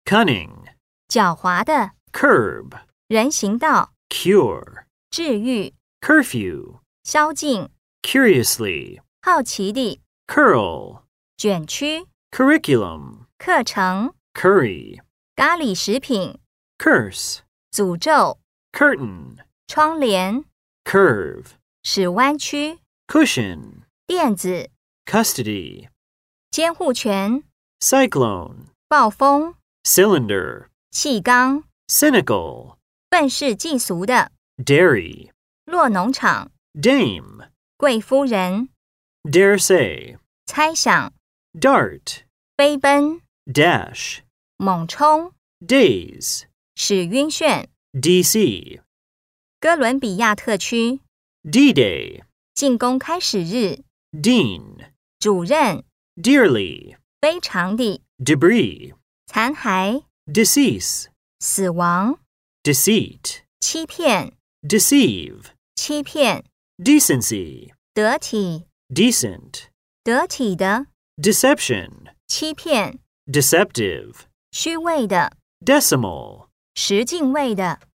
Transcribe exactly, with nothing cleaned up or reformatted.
cunning, 狡猾的 curb, 人行道 cure, 治愈 curfew, 宵禁 curiously, 好奇地 curl, 卷曲 curriculum, 课程 curry, 咖喱食品 curse, 诅咒 curtain, 窗帘 curve, 使弯曲 cushion, 垫子 custody, 监护权 cyclone, 暴风 cylinder, 气缸 cynical, 愤世嫉俗的 dairy, 落农场 dame, 贵夫人 dare say, 猜想 dart, 飞奔 dash, 猛冲 days, 使晕眩 D C, 哥伦比亚特区 D-Day, 进攻开始日 dean, 主任 dearly, 非常地 debris, 残骸 decease, 死亡 deceit, 欺骗 deceive, 欺骗 decency, 得体 decent, 得体的 deception, 欺骗 deceptive, 虚伪的 decimal. 十进位的